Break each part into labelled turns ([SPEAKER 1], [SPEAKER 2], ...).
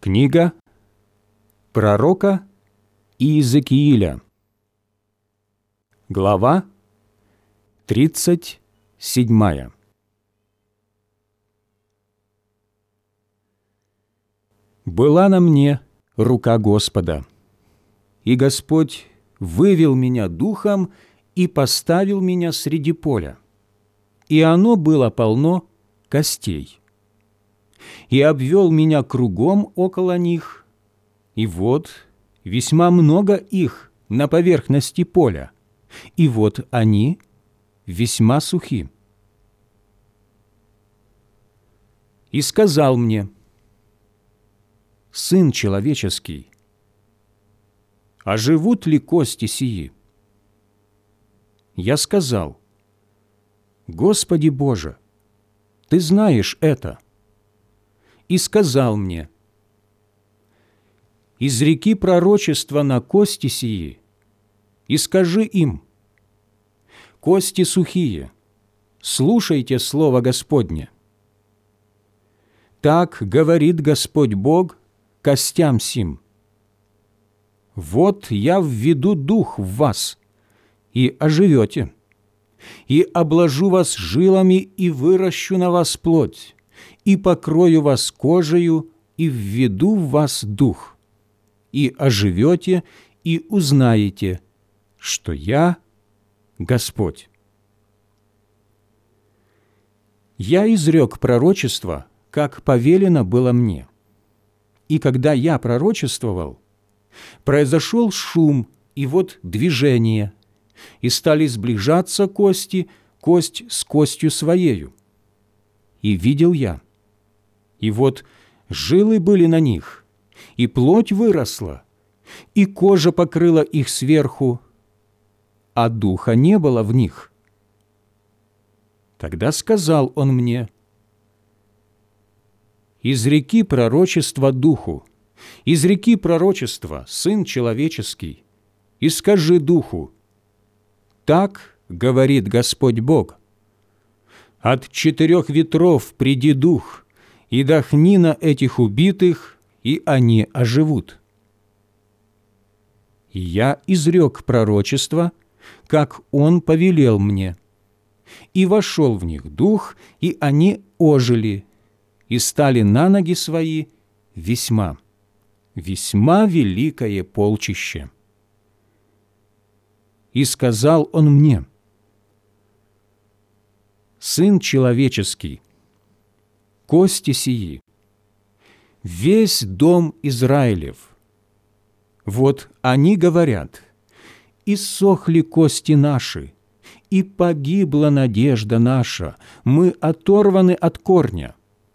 [SPEAKER 1] Книга пророка Иезекииля, глава 37. «Была на мне рука Господа, и Господь вывел меня духом и поставил меня среди поля, и оно было полно костей. И обвел меня кругом около них, и вот весьма много их на поверхности поля, и вот они весьма сухи. И сказал мне: Сын человеческий, оживут ли кости сии? Я сказал: Господи Боже, Ты знаешь это. И сказал мне: изреки пророчество на кости сии, и скажи им: кости сухие, слушайте слово Господне. Так говорит Господь Бог костям сим: вот я введу дух в вас, и оживете, и обложу вас жилами, и выращу на вас плоть, и покрою вас кожею, и введу в вас дух, и оживете, и узнаете, что я Господь. Я изрек пророчество, как повелено было мне. И когда я пророчествовал, произошел шум, и вот движение, и стали сближаться кости, кость с костью своею. И видел я, и вот жилы были на них, и плоть выросла, и кожа покрыла их сверху, а духа не было в них. Тогда сказал он мне: изреки пророчество духу, изреки пророчество, сын человеческий, и скажи духу: так говорит Господь Бог: от 4 ветров приди дух, и дохни на этих убитых, и они оживут. И я изрек пророчество, как он повелел мне, и вошел в них дух, и они ожили, и стали на ноги свои весьма, весьма великое полчище. И сказал он мне: Сын человеческий, кости сии, весь дом Израилев, вот они говорят: иссохли кости наши, и погибла надежда наша, мы оторваны от корня.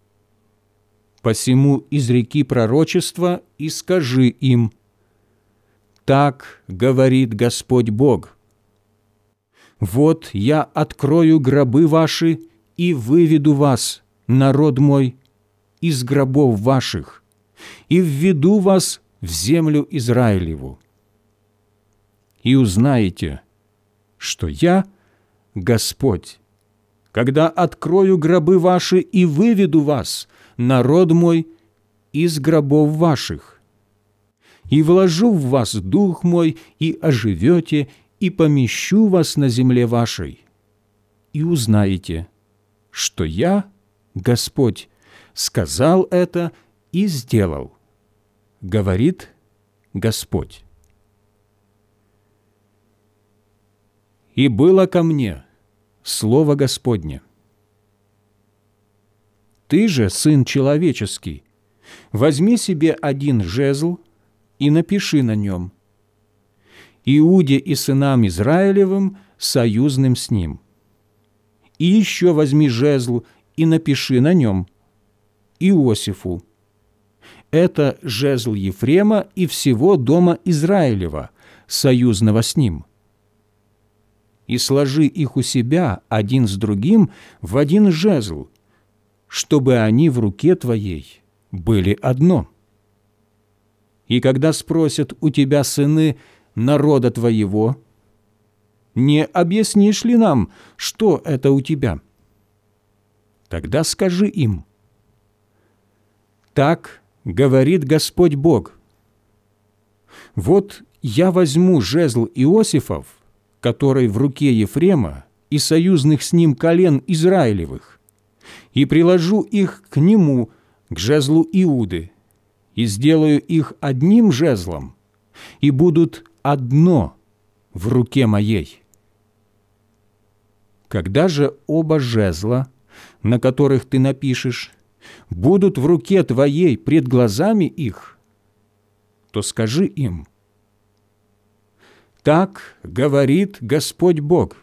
[SPEAKER 1] Посему изреки пророчество и скажи им: так говорит Господь Бог: вот я открою гробы ваши и выведу вас, народ мой, из гробов ваших, и введу вас в землю Израилеву. И узнаете, что я Господь, когда открою гробы ваши и выведу вас, народ мой, из гробов ваших, и вложу в вас дух мой, и оживете, и помещу вас на земле вашей, и узнаете, что я, Господь, сказал это и сделал, говорит Господь. И было ко мне слово Господне: ты же, сын человеческий, возьми себе один жезл и напиши на нем: Иуде и сынам Израилевым, союзным с ним. И еще возьми жезл и напиши на нем: Иосифу. Это жезл Ефрема и всего дома Израилева, союзного с ним. И сложи их у себя один с другим в один жезл, чтобы они в руке твоей были одно. И когда спросят у тебя сыны народа твоего: не объяснишь ли нам, что это у тебя? Тогда скажи им: так говорит Господь Бог, вот я возьму жезл Иосифов, который в руке Ефрема и союзных с ним колен Израилевых, и приложу их к нему, к жезлу Иуды, и сделаю их одним жезлом, и будут одно в руке моей. Когда же оба жезла, на которых ты напишешь, будут в руке твоей пред глазами их, то скажи им: так говорит Господь Бог.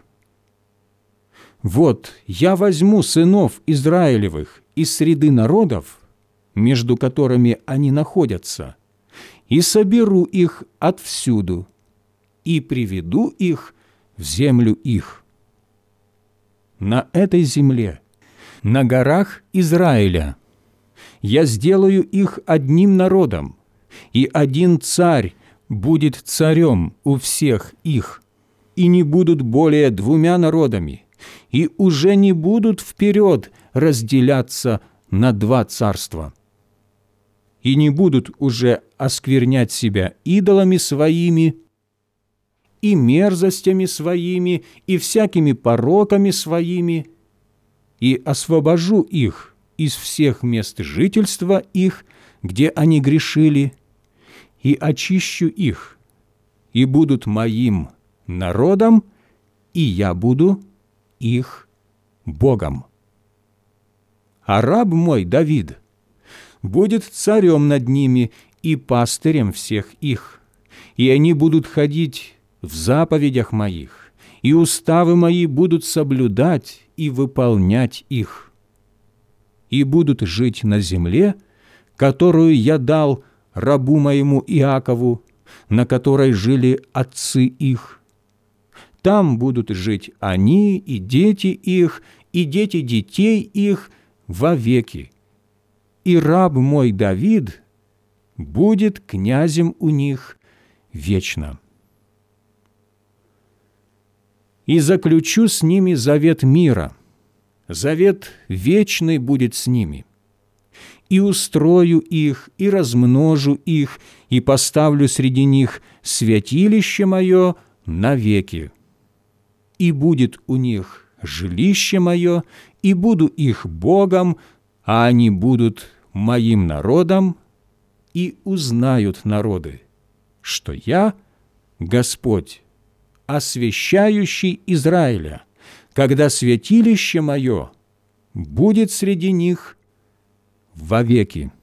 [SPEAKER 1] Вот я возьму сынов Израилевых из среды народов, между которыми они находятся, и соберу их отвсюду, и приведу их в землю их. На этой земле, на горах Израиля, я сделаю их одним народом, и один царь будет царем у всех их, и не будут более двумя народами, и уже не будут вперед разделяться на два царства. И не будут уже осквернять себя идолами своими, и мерзостями своими, и всякими пороками своими, и освобожу их из всех мест жительства их, где они грешили, и очищу их, и будут моим народом, и я буду их Богом. А раб мой Давид будет царем над ними и пастырем всех их, и они будут ходить в заповедях моих, и уставы мои будут соблюдать и выполнять их, и будут жить на земле, которую я дал рабу моему Иакову, на которой жили отцы их. Там будут жить они и дети их, и дети детей их вовеки. И раб мой Давид будет князем у них вечно. И заключу с ними завет мира, завет вечный будет с ними. И устрою их, и размножу их, и поставлю среди них святилище мое навеки. И будет у них жилище мое, и буду их Богом, а они будут моим народом, и узнают народы, что я Господь, освящающий Израиля, когда святилище мое будет среди них вовеки.